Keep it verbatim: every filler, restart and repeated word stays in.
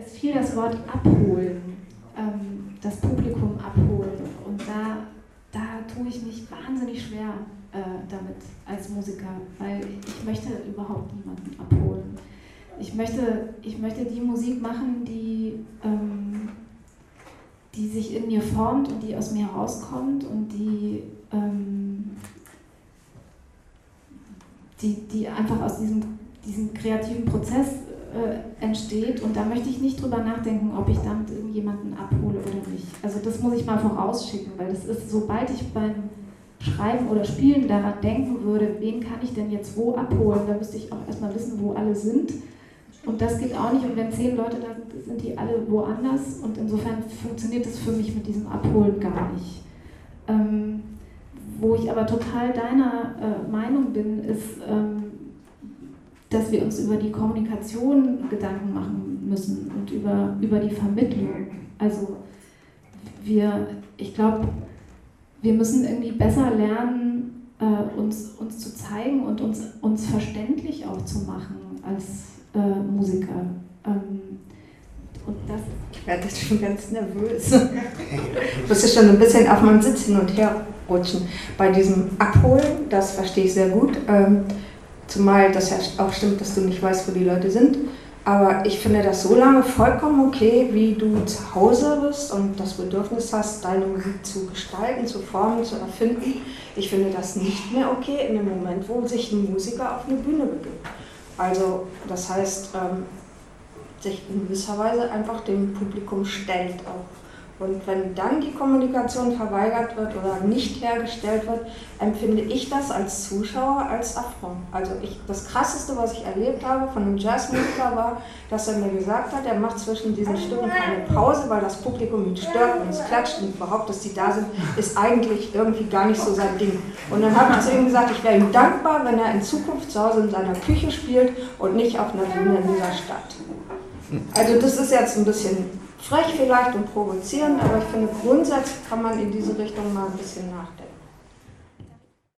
ist viel das Wort abholen, ähm, das Publikum abholen. Und da, da tue ich mich wahnsinnig schwer äh, damit als Musiker, weil ich möchte überhaupt niemanden abholen. Ich möchte, ich möchte die Musik machen, die, ähm, die sich in mir formt und die aus mir herauskommt und die, ähm, die, die einfach aus diesem, diesem kreativen Prozess äh, entsteht. Und da möchte ich nicht drüber nachdenken, ob ich damit irgendjemanden abhole oder nicht. Also das muss ich mal vorausschicken, weil das ist, sobald ich beim Schreiben oder Spielen daran denken würde, wen kann ich denn jetzt wo abholen, da müsste ich auch erstmal wissen, wo alle sind. Und das geht auch nicht. Und wenn zehn Leute da sind, sind die alle woanders. Und insofern funktioniert das für mich mit diesem Abholen gar nicht. Ähm, wo ich aber total deiner äh, Meinung bin, ist, ähm, dass wir uns über die Kommunikation Gedanken machen müssen und über, über die Vermittlung. Also wir, ich glaube, wir müssen irgendwie besser lernen, äh, uns, uns zu zeigen und uns, uns verständlich auch zu machen als äh, Musiker. Ähm, und das ich werde jetzt schon ganz nervös. Ich musste schon ein bisschen auf meinem Sitz hin und her rutschen. Bei diesem Abholen, das verstehe ich sehr gut. Ähm, zumal das ja auch stimmt, dass du nicht weißt, wo die Leute sind. Aber ich finde das so lange vollkommen okay, wie du zu Hause bist und das Bedürfnis hast, deine Musik zu gestalten, zu formen, zu erfinden. Ich finde das nicht mehr okay in dem Moment, wo sich ein Musiker auf eine Bühne begibt. Also das heißt, ähm, sich in gewisser Weise einfach dem Publikum stellt auch. Und wenn dann die Kommunikation verweigert wird oder nicht hergestellt wird, empfinde ich das als Zuschauer als Affront. Also ich, das Krasseste, was ich erlebt habe von einem Jazzmusiker war, dass er mir gesagt hat, er macht zwischen diesen Stücken keine Pause, weil das Publikum ihn stört und es klatscht und überhaupt, dass die da sind, ist eigentlich irgendwie gar nicht so sein Ding. Und dann habe ich zu ihm gesagt, ich wäre ihm dankbar, wenn er in Zukunft zu Hause in seiner Küche spielt und nicht auf einer Bühne in dieser Stadt. Also das ist jetzt ein bisschen frech vielleicht und provozierend, aber ich finde, grundsätzlich kann man in diese Richtung mal ein bisschen nachdenken.